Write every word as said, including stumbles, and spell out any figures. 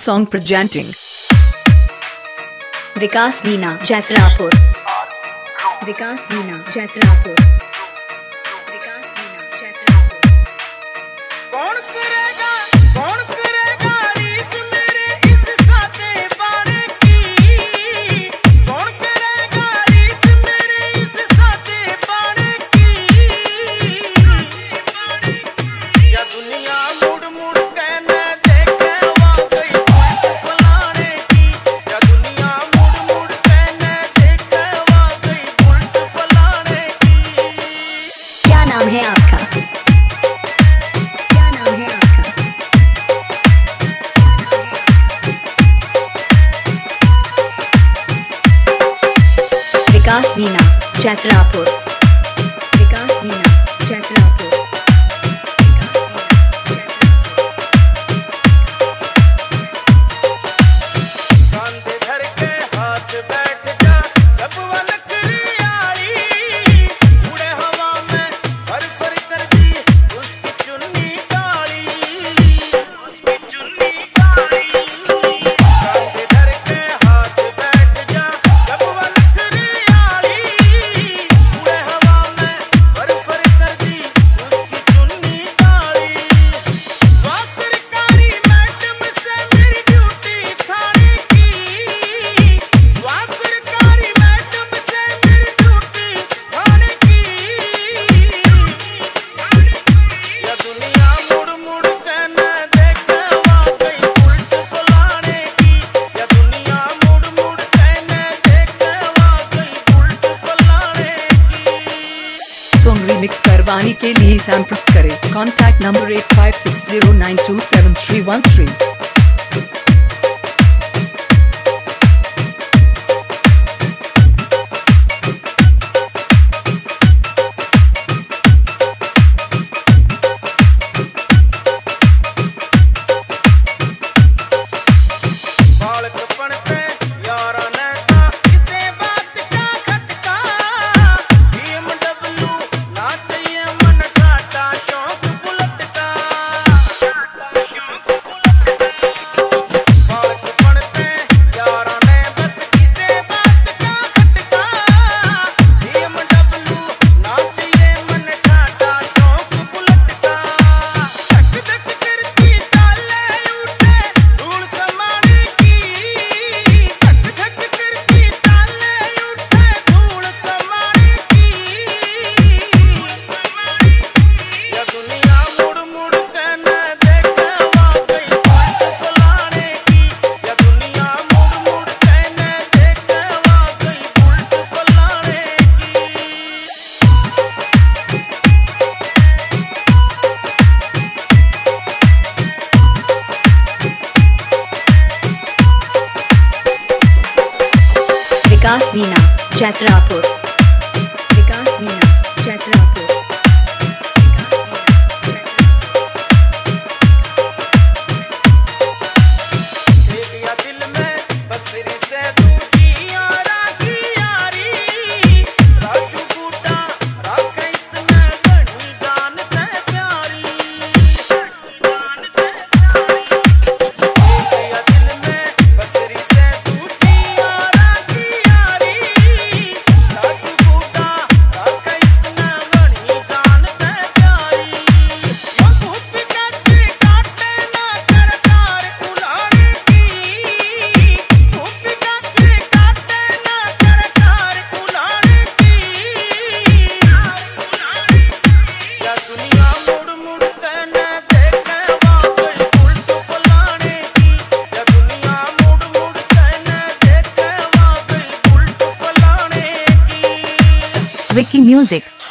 Song presenting विकास मीना जैसरापुर विकास मीना जैसरापुर विकास मीना जैसरापुर। कौन करेगा कौन करेगा रीस मेरे इस साथे बाणे की, कौन करेगा रीस मेरे इस साथे बाणे की, या दुनिया मुड़ मुड़ के न देखे वहाँ गई पॉइंट फलाने की, या दुनिया मुड़ मुड़ के न देखे वहाँ गई पॉइंट फलाने की। क्या नाम है आपका? क्या नाम है आपका? विकास मीना जैसरापुर विकास मीना जैसरापुर। कांधे धर के हाथ बैठ जा जब वो लकड़ी आड़ी, उड़े हवा में फर फर कर दी उसकी चुन्नी काली, उसकी चुन्नी काली। कांधे धर के हाथ बैठ जा जब वो लकड़ी आड़ी, उड़े हवा में फर फर कर दी उसकी चुन्नी काली। वहाँ सरकारी मैडम से मेरी ड्यूटी थाने की, वहाँ सरकारी मैडम से मेरी ड्यूटी थाने की, या दुनिया मुड़ मुड़ के न देखे वहाँ गई उल्ट फलाने की, या दुनिया मुड़ मुड़ के न देखे वहाँ गई उल्ट फलाने की। Song remix करवाने के लिए संपर्क करें contact number eight five six zero nine two seven three one three. बालक पढ़ते यारा ने था इसे बात का खटका, बीएमडब्ल्यू ना चाहिए मन टाटा शौक बुलेट का, शौक बुलेट का। बालक पढ़ते यारा ने बस इसे बात का खटका, बीएमडब्ल्यू ना चाहिए मन टाटा शौक बुलेट का। धक धक करती चाले उठे धूल समाने की, धक धक करती चाले उठे धूल समाने की, या दुनिया मुड़ मुड़ के न देखे वहाँ गई पॉइंट फलाने की, या दुनिया मुड़ मुड़ के न देखे वहाँ गई उल्ट फलाने की। विकास मीना जैसरापुर विकास मीना जैसरापुर। तेरिया दिल में बसरी से दूजी यारा की यारी, राजू बूटा राख इसमें बड़ी जान ते प्यारी, जान ते प्यारी। तेरिया दिल में बसरी से दूजी यारा की यारी, राजू बूटा राख इसमें बड़ी जान ते प्यारी। यो धूप काटे काटे ना करकार उलाने की, धूप काटे काटे ना करकार उलाने की, या दुनिया मुड़ मुड़ के न देखे वहाँ गई उल्ट फलाने की, या दुनिया मुड़ मुड़ के न देखे वहाँ गई उल्ट फलाने की। विकी म्यूजिक